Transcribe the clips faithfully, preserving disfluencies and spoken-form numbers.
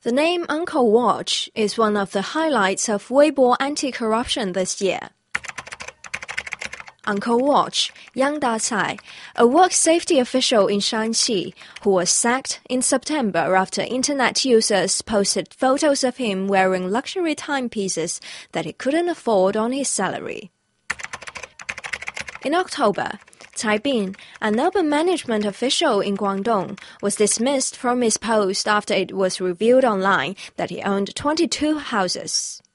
The name Uncle Watch is one of the highlights of Weibo anti-corruption this year. Uncle Watch, Yang Dacai, a work safety official in Shanxi, who was sacked in September after internet users posted photos of him wearing luxury timepieces that he couldn't afford on his salary. In October, Cai Bin, an urban management official in Guangdong, was dismissed from his post after it was revealed online that he owned twenty-two houses.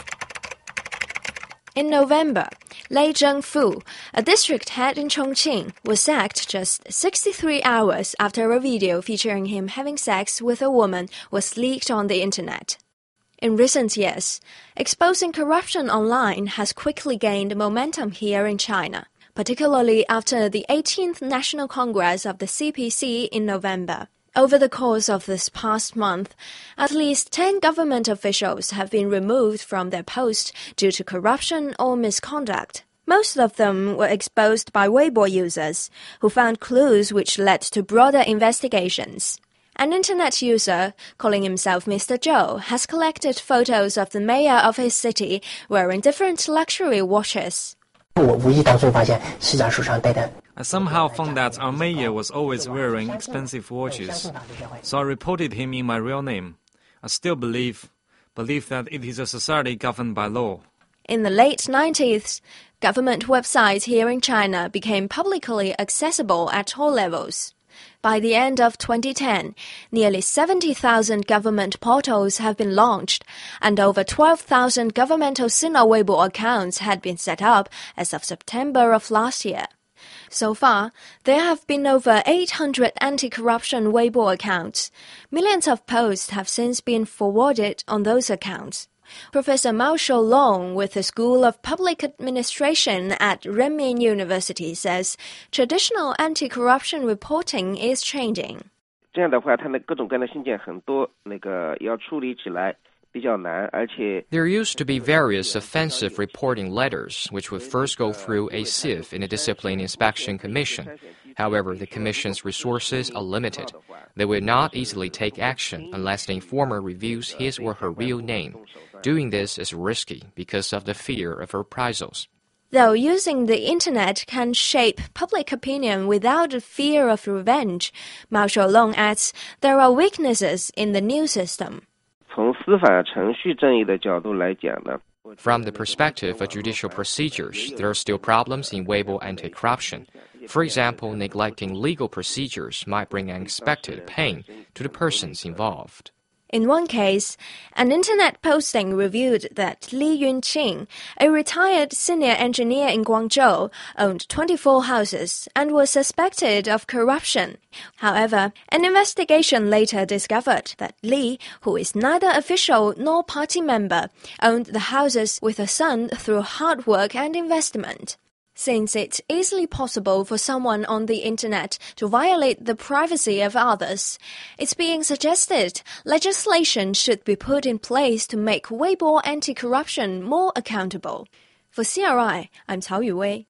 In November, Lei Zhengfu, a district head in Chongqing, was sacked just sixty-three hours after a video featuring him having sex with a woman was leaked on the internet. In recent years, exposing corruption online has quickly gained momentum here in China, particularly after the eighteenth National Congress of the C P C in November. Over the course of this past month, at least ten government officials have been removed from their post due to corruption or misconduct. Most of them were exposed by Weibo users, who found clues which led to broader investigations. An internet user, calling himself Mister Zhou, has collected photos of the mayor of his city wearing different luxury watches. I somehow found that our mayor was always wearing expensive watches, so I reported him in my real name. I still believe, believe that it is a society governed by law. In the late nineties, government websites here in China became publicly accessible at all levels. By the end of twenty ten, nearly seventy thousand government portals have been launched, and over twelve thousand governmental Sina Weibo accounts had been set up as of September of last year. So far, there have been over eight hundred anti-corruption Weibo accounts. Millions of posts have since been forwarded on those accounts. Professor Mao Shoulong with the School of Public Administration at Renmin University says traditional anti-corruption reporting is changing. 这样的话，它的各种各样的信件很多，那个要处理起来比较难，而且 There used to be various offensive reporting letters, which would first go through a sieve in a discipline inspection commission. However, the commission's resources are limited. They will not easily take action unless the informer reveals his or her real name. Doing this is risky because of the fear of reprisals. Though using the internet can shape public opinion without the fear of revenge, Mao Shoulong adds there are weaknesses in the new system. 从司法程序正义的角度来讲呢， From the perspective of judicial procedures, there are still problems in Weibo anti-corruption. For example, neglecting legal procedures might bring unexpected pain to the persons involved. In one case, an internet posting revealed that Li Yunqing, a retired senior engineer in Guangzhou, owned twenty-four houses and was suspected of corruption. However, an investigation later discovered that Li, who is neither official nor party member, owned the houses with a son through hard work and investment. Since it's easily possible for someone on the internet to violate the privacy of others, it's being suggested legislation should be put in place to make Weibo anti-corruption more accountable. For C R I, I'm Cao Yuwei.